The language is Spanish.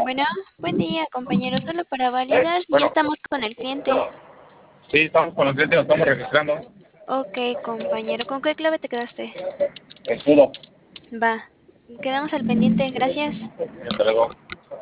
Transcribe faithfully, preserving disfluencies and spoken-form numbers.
Bueno, buen día, compañero. Solo para validar si ya Bueno, estamos con el cliente. sí, estamos con los clientes, nos estamos registrando. Ok, compañero. ¿Con qué clave te quedaste? Escudo. Va. Quedamos al pendiente. Gracias. Hasta luego.